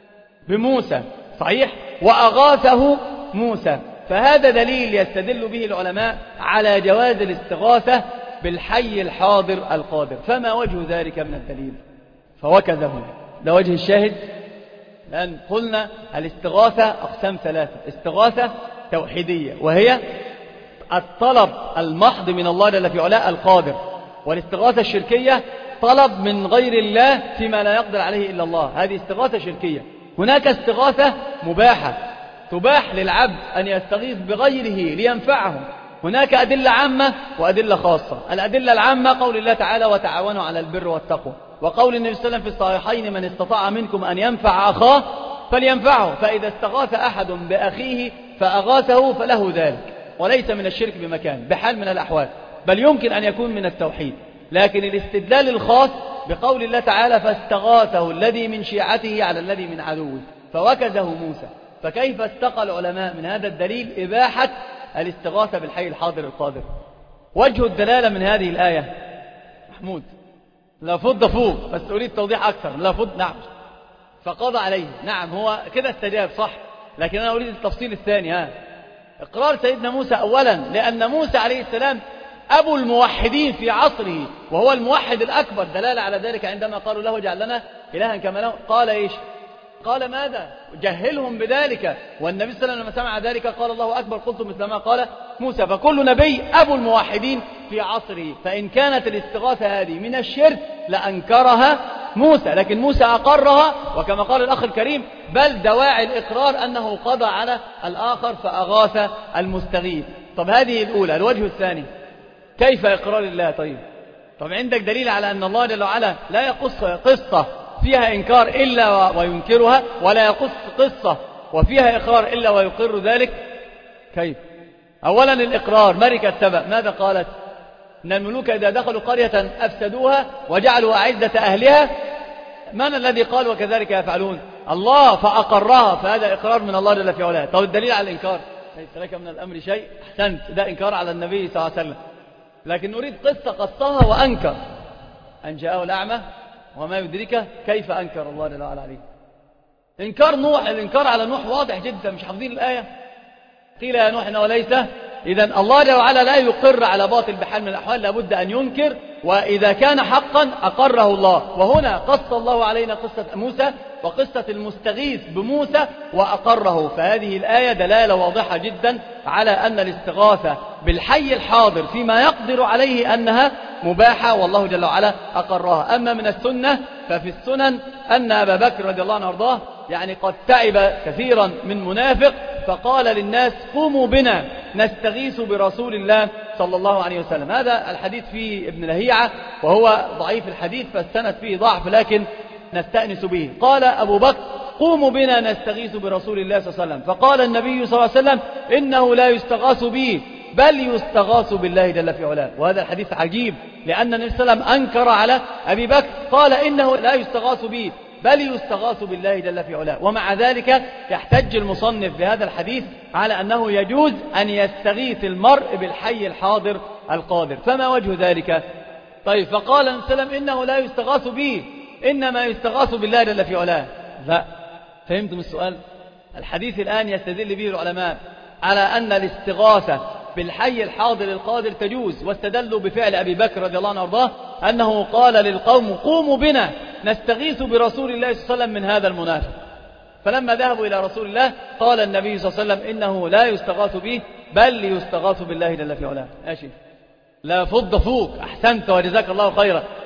بموسى، صحيح، وأغاثه موسى، فهذا دليل يستدل به العلماء على جواز الاستغاثة بالحي الحاضر القادر. فما وجه ذلك من الدليل؟ فوكزه، ده وجه الشاهد. لأن قلنا الاستغاثة أقسام ثلاثة: استغاثة توحيدية وهي الطلب المحض من الله جل في علاه القادر، والاستغاثة الشركية طلب من غير الله فيما لا يقدر عليه إلا الله، هذه استغاثة شركية. هناك استغاثة مباحة تباح للعبد أن يستغيث بغيره لينفعه. هناك أدلة عامة وأدلة خاصة. الأدلة العامة قول الله تعالى وتعاونوا على البر والتقوى، وقول النبي صلى الله عليه وسلم في الصحيحين من استطاع منكم أن ينفع أخاه فلينفعه، فإذا استغاث أحد بأخيه فأغاثه فله ذلك، وليس من الشرك بمكان بحال من الأحوال، بل يمكن أن يكون من التوحيد. لكن الاستدلال الخاص بقول الله تعالى فاستغاثه الذي من شيعته على الذي من عدوه فوكزه موسى. فكيف استقى العلماء من هذا الدليل إباحة الاستغاثة بالحي الحاضر القادر؟ وجه الدلالة من هذه الآية محمود لا فض فوق، بس أريد توضيح أكثر. لا فض، نعم، فقضى عليه، نعم، هو كده استجاب صح، لكن أنا أريد التفصيل الثاني. ها إقرار سيدنا موسى أولا، لأن موسى عليه السلام أبو الموحدين في عصره وهو الموحد الأكبر، دلالة على ذلك عندما قالوا له اجعل لنا إلها كما له، قال إيش؟ قال ماذا؟ جهلهم بذلك. والنبي صلى الله عليه وسلم لما سمع ذلك قال الله أكبر، قلت مثل ما قال موسى. فكل نبي أبو الموحدين في عصره، فإن كانت الاستغاثة هذه من الشرك لأنكرها موسى، لكن موسى أقرها، وكما قال الأخ الكريم بل دواعي الإقرار أنه قضى على الآخر فأغاث المستغيث. طب هذه الأولى. الوجه الثاني كيف إقرار الله؟ طيب طب عندك دليل على أن الله جل وعلا لا يقص قصة فيها إنكار إلا وينكرها، ولا يقص قصة وفيها إقرار إلا ويقر ذلك؟ كيف؟ أولا الإقرار، ملكة سبأ ماذا قالت؟ إن الملوك إذا دخلوا قرية أفسدوها وجعلوا أعزة أهلها. من الذي قال وكذلك يفعلون؟ الله، فأقرها، فهذا إقرار من الله جل في علاه. طب الدليل على الإنكار؟ ليس لك من الأمر شيء، أحسنت، ده إنكار على النبي صلى الله عليه وسلم. لكن نريد قصة قصها وأنكر، أن جاءه الأعمى وما يدرك كيف أنكر الله جل وعلا عليه. إنكار نوح، الإنكار على نوح واضح جدا، مش حافظين الآية؟ قيل يا نوح إنه ليس. إذن الله جل وعلا لا يقر على باطل بحال من الأحوال، لابد أن ينكر، وإذا كان حقا أقره الله. وهنا قص الله علينا قصة موسى وقصة المستغيث بموسى وأقره، فهذه الآية دلالة واضحة جدا على أن الاستغاثة بالحي الحاضر فيما يقدر عليه أنها مباحة، والله جل وعلا أقرها. أما من السنة ففي السنن أن أبا بكر رضي الله عنه وارضاه يعني قد تعب كثيرا من منافق، فقال للناس قوموا بنا نستغيث برسول الله صلى الله عليه وسلم. هذا الحديث فيه ابن لهيعة وهو ضعيف الحديث، فالسند فيه ضعف لكن نستأنس به. قال أبو بكر قوموا بنا نستغيث برسول الله صلى الله عليه وسلم، فقال النبي صلى الله عليه وسلم إنه لا يستغاث به بل يستغاث بالله جل في علاه. وهذا الحديث عجيب، لأن النبي صلى الله عليه وسلم أنكر على أبي بكر، قال إنه لا يستغاث به بل يستغاث بالله جل في علاه. ومع ذلك يحتج المصنف بهذا الحديث على أنه يجوز أن يستغيث المرء بالحي الحاضر القادر. فما وجه ذلك؟ طيب فقال النبي صلى الله عليه وسلم إنه لا يستغاث به إنما يستغاث بالله جل في علاه. لا، فهمتم السؤال؟ الحديث الآن يستدل به العلماء على أن الاستغاثة بالحي الحاضر القادر تجوز، واستدلوا بفعل أبي بكر رضي الله عنه وارضاه أنه قال للقوم قوموا بنا نستغيث برسول الله صلى الله عليه وسلم من هذا المنافق. فلما ذهبوا إلى رسول الله قال النبي صلى الله عليه وسلم إنه لا يستغاث به بل يستغاث بالله جل في علاه. ماشي، لا فض فوق، أحسنت وجزاك الله خيرا.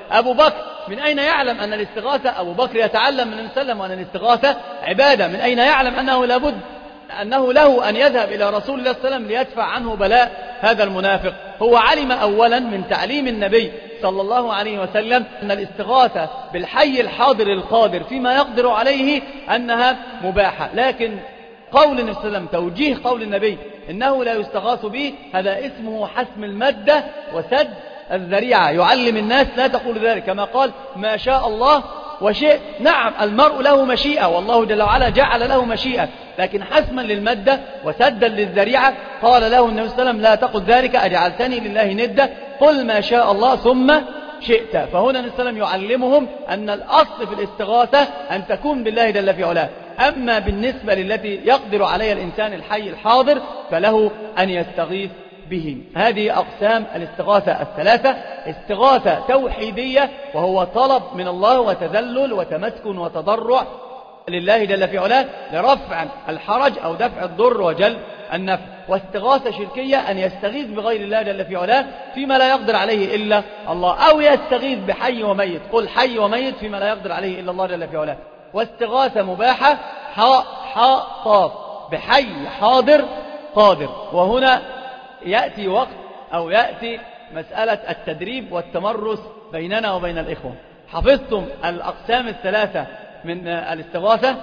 أبو بكر من أين يعلم أن الاستغاثة؟ أبو بكر يتعلم من النبي صلى الله عليه وسلم وأن الاستغاثة عبادة. من أين يعلم أنه لابد أنه له أن يذهب إلى رسول الله صلى الله عليه وسلم ليدفع عنه بلاء هذا المنافق؟ هو علم أولا من تعليم النبي صلى الله عليه وسلم أن الاستغاثة بالحي الحاضر القادر فيما يقدر عليه أنها مباحة، لكن قول النبي صلى الله عليه وسلم، توجيه قول النبي إنه لا يستغاث به، هذا اسمه حسم المادة وسد الذريعة. يعلم الناس لا تقول ذلك، كما قال ما شاء الله وشئت. نعم المرء له مشيئة والله جل وعلا جعل له مشيئة، لكن حسما للمادة وسدا للذريعة قال له النبي صلى الله عليه وسلم لا تقل ذلك أجعلتني لله ندة، قل ما شاء الله ثم شئت. فهنا النبي صلى الله عليه وسلم يعلمهم أن الأصل في الاستغاثة أن تكون بالله جل في علاه. أما بالنسبة للتي يقدر عليها الإنسان الحي الحاضر فله أن يستغيث به. هذه أقسام الاستغاثة الثلاثة: استغاثة توحيدية وهو طلب من الله وتذلل وتمسكن وتضرع لله جل في علاه لرفع الحرج أو دفع الضر وجلب النفع. واستغاثة شركية أن يستغيث بغير الله جل في علاه فيما لا يقدر عليه إلا الله، أو يستغيث بحي وميت، قل حي وميت فيما لا يقدر عليه إلا الله جل في علاه. واستغاثة مباحة حاء حاء طاف بحي حاضر قادر. وهنا يأتي وقت أو يأتي مسألة التدريب والتمرس بيننا وبين الإخوة. حفظتم الأقسام الثلاثة من الاستغاثة؟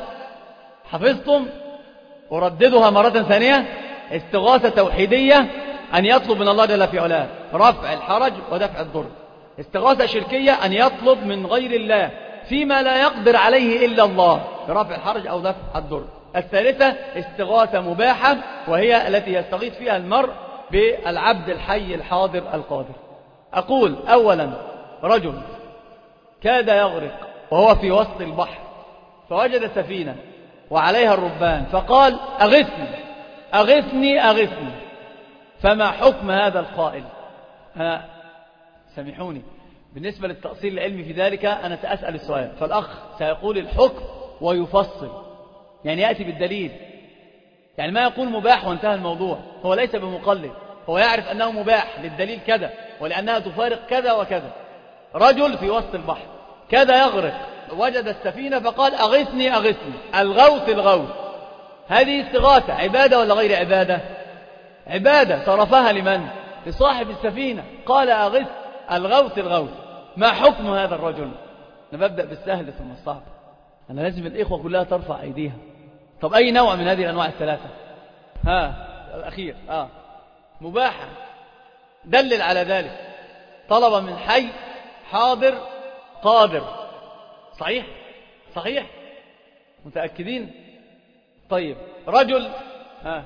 حفظتم؟ أرددها مرة ثانية: استغاثة توحيدية أن يطلب من الله جل في علاه رفع الحرج ودفع الضر. استغاثة شركية أن يطلب من غير الله فيما لا يقدر عليه إلا الله برفع الحرج أو دفع الضر. الثالثة استغاثة مباحة وهي التي يستغيث فيها المرء بالعبد الحي الحاضر القادر. أقول أولا: رجل كاد يغرق وهو في وسط البحر فوجد سفينة وعليها الربان فقال أغثني أغثني أغثني، فما حكم هذا القائل؟ أنا سامحوني بالنسبة للتأصيل العلمي في ذلك أنا سأسأل السؤال، فالأخ سيقول الحكم ويفصل، يعني يأتي بالدليل، يعني ما يقول مباح وانتهى الموضوع. هو ليس بمقلد، هو يعرف أنه مباح للدليل كذا ولأنها تفارق كذا وكذا. رجل في وسط البحر كاد يغرق وجد السفينة فقال أغثني أغثني، الغوث الغوث. هذه استغاثة عبادة ولا غير عبادة؟ عبادة. صرفها لمن؟ لصاحب السفينة. قال أغث الغوث الغوث. ما حكم هذا الرجل؟ أنا ببدأ بالسهل ثم الصعب، أنا لازم الإخوة كلها ترفع أيديها. طب أي نوع من هذه الأنواع الثلاثة؟ ها الأخير آه مباحة. دلل على ذلك. طلب من حي حاضر قادر. صحيح صحيح متأكدين؟ طيب رجل ها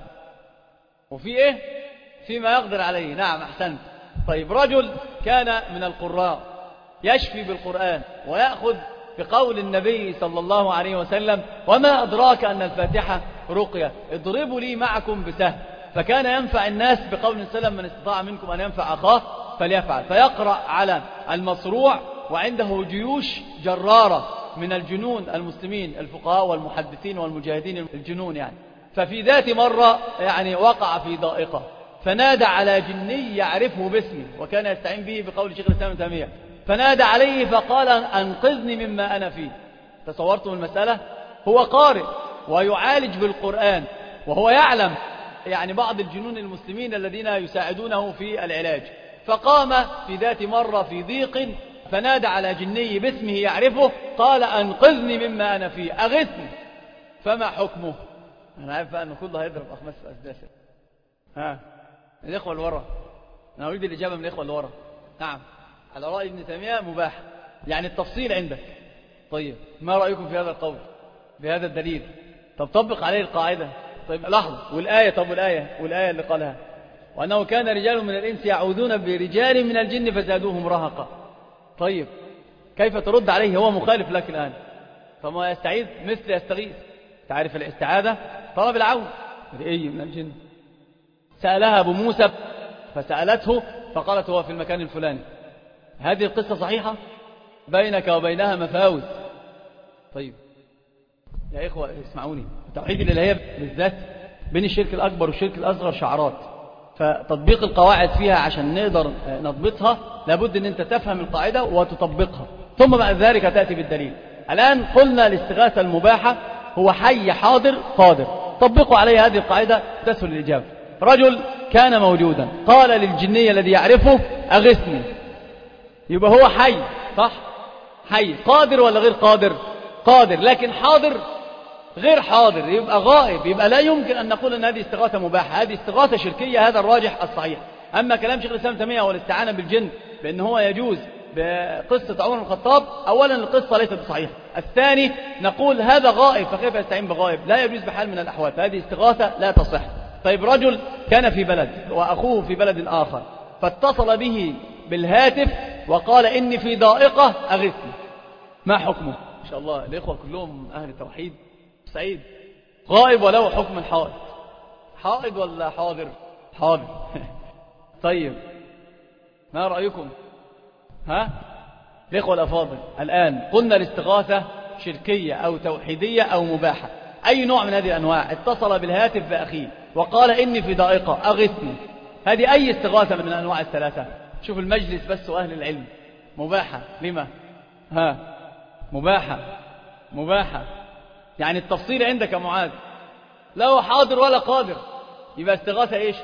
وفي إيه؟ فيما يقدر عليه. نعم أحسنت. طيب رجل كان من القراء يشفي بالقرآن ويأخذ بقول النبي صلى الله عليه وسلم وما أدراك أن الفاتحة رقية، اضربوا لي معكم بسهم. فكان ينفع الناس بقول النبي صلى الله عليه وسلم من استطاع منكم أن ينفع أخاه فليفعل. فيقرأ على المصروع وعنده جيوش جرارة من الجنون المسلمين الفقهاء والمحدثين والمجاهدين الجنون يعني. ففي ذات مرة يعني وقع في ضائقة فنادى على جني يعرفه باسمه وكان يستعين به بقول شيخ الإسلام ابن تيمية، فنادى عليه فقال أنقذني مما أنا فيه. تصورتم المسألة؟ هو قارئ ويعالج بالقرآن وهو يعلم يعني بعض الجنون المسلمين الذين يساعدونه في العلاج. فقام في ذات مرة في ضيق فنادى على جني باسمه يعرفه قال أنقذني مما أنا فيه أغثني، فما حكمه؟ أنا عارف أنه كله هيضرب أخماس أسداسه. ها الإخوة الورا، أنا أريد الإجابة من الإخوة الورا. نعم على رأي ابن تيمية مباح، يعني التفصيل عندك. طيب ما رأيكم في هذا القول بهذا الدليل؟ طب طبق عليه القاعدة. طيب لحظة، والآية؟ طب والآية والآية اللي قالها وأنه كان رجال من الإنس يعوذون برجال من الجن فزادوهم رهقا. طيب كيف ترد عليه؟ هو مخالف لك الآن. فما يستعيذ مثل يستغيث. تعرف الاستعاذة طلب العون. رئي من الجن سألها أبو موسى فسألته فقالت هو في المكان الفلاني. هذه القصة صحيحة؟ بينك وبينها مفاوز. طيب يا إخوة اسمعوني، توحيد الإلهية بالذات بين الشرك الأكبر والشرك الأصغر شعرات. فتطبيق القواعد فيها عشان نقدر نضبطها لابد أن أنت تفهم القاعدة وتطبقها، ثم بعد ذلك تأتي بالدليل. الآن قلنا الاستغاثة المباحة هو حي حاضر قادر، طبقوا عليه هذه القاعدة تسهل الإجابة. رجل كان موجودا قال للجني الذي يعرفه أغثني، يبقى هو حي صح؟ حي. قادر ولا غير قادر؟ قادر، لكن حاضر غير حاضر، يبقى غائب، يبقى لا يمكن أن نقول أن هذه استغاثة مباحة، هذه استغاثة شركية، هذا الراجح الصحيح. أما كلام شيخ الإسلام تيمية والاستعانة بالجن بأن هو يجوز بقصة عمر بن الخطاب، أولا القصة ليست صحيحة، الثاني نقول هذا غائب فكيف يستعين بغائب؟ لا يجوز بحال من الأحوال، فهذه استغاثة لا تصح. طيب رجل كان في بلد وأخوه في بلد آخر، فاتصل به بالهاتف وقال إني في ضائقة أغثني، ما حكمه؟ إن شاء الله الإخوة كلهم أهل التوحيد. سعيد غائب وله حكم الحائض، حائض ولا حاضر؟ حاضر. طيب ما رأيكم؟ ها الإخوة الأفاضل، الآن قلنا الاستغاثة شركية أو توحيدية أو مباحة، أي نوع من هذه الأنواع؟ اتصل بالهاتف بأخيه وقال إني في ضائقة أغثني، هذه أي استغاثة من الأنواع الثلاثة؟ شوف المجلس بس وأهل العلم. مباحة، لما؟ ها مباحة مباحة يعني التفصيل عندك يا معاذ، لا هو حاضر ولا قادر، يبقى استغاثة إيش؟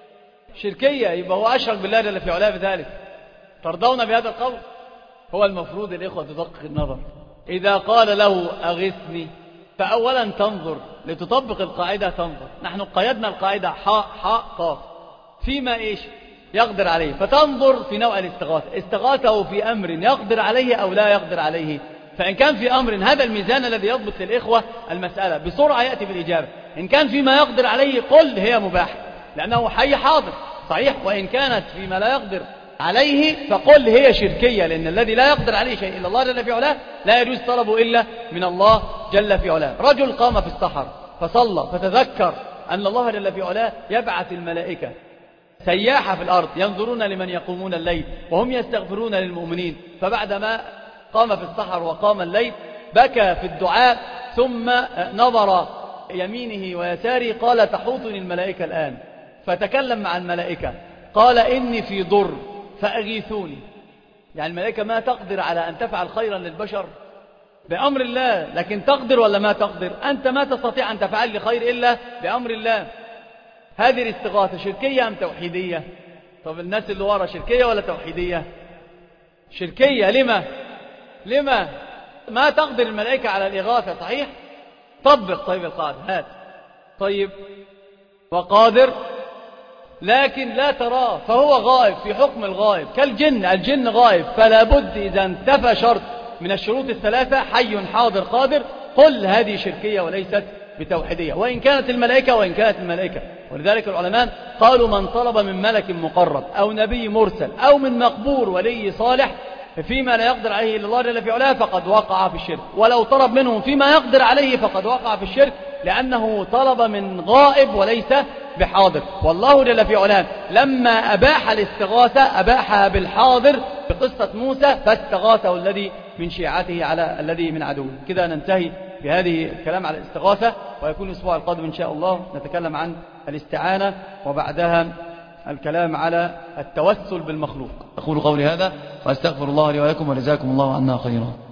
شركية، يبقى هو أشرك بالله جل في علاه بذلك. ترضون بهذا القول؟ هو المفروض الإخوة تدقق النظر، إذا قال له أغثني فأولا تنظر لتطبق القاعدة، تنظر نحن قيدنا القاعدة حاء حاء قاف فيما إيش يقدر عليه، فتنظر في نوع الاستغاثة، استغاثه في أمر يقدر عليه أو لا يقدر عليه. فإن كان في أمر، هذا الميزان الذي يضبط للإخوة المسألة بسرعة يأتي بالإجابة. إن كان فيما يقدر عليه قل هي مباحة لأنه حي حاضر صحيح، وإن كانت فيما لا يقدر عليه فقل هي شركية، لأن الذي لا يقدر عليه شيء إلا الله جل في علاه لا يجوز طلبه إلا من الله جل في علاه. رجل قام في السحر فصلى فتذكر أن الله جل في علاه يبعث الملائكة سياحة في الأرض ينظرون لمن يقومون الليل وهم يستغفرون للمؤمنين، فبعدما قام في السحر وقام الليل بكى في الدعاء ثم نظر يمينه ويساره قال تحوطني الملائكة الآن، فتكلم مع الملائكة قال إني في ضر فأغيثوني. يعني الملائكة ما تقدر على أن تفعل خيرا للبشر بأمر الله، لكن تقدر ولا ما تقدر؟ أنت ما تستطيع أن تفعل لي خير إلا بأمر الله. هذه الاستغاثة شركية أم توحيدية؟ طب الناس اللي ورا شركية ولا توحيدية؟ شركية. لما؟ لما ما تقدر الملائكة على الإغاثة صحيح؟ طبق طيب القاعدة هات. طيب وقادر لكن لا تراه فهو غائب في حكم الغائب كالجن، الجن غائب، فلا بد إذا انتفى شرط من الشروط الثلاثة حي حاضر قادر قل هذه شركية وليست بتوحيدية، وإن كانت الملائكة وإن كانت الملائكة. ولذلك العلماء قالوا من طلب من ملك مقرب أو نبي مرسل أو من مقبور ولي صالح فيما لا يقدر عليه إلا الله جل في علاه فقد وقع في الشرك، ولو طلب منه فيما يقدر عليه فقد وقع في الشرك، لأنه طلب من غائب وليس بحاضر. والله جل في علاه لما أباح الاستغاثة أباحها بالحاضر بقصة موسى فاستغاثه الذي من شيعته على الذي من عدوه. كده ننتهي بهذه الكلام على الاستغاثة، ويكون الأسبوع القادم إن شاء الله نتكلم عن الاستعانة وبعدها الكلام على التوسل بالمخلوق. أقول قولي هذا وأستغفر الله لي ولكم وجزاكم الله عنا خيرا.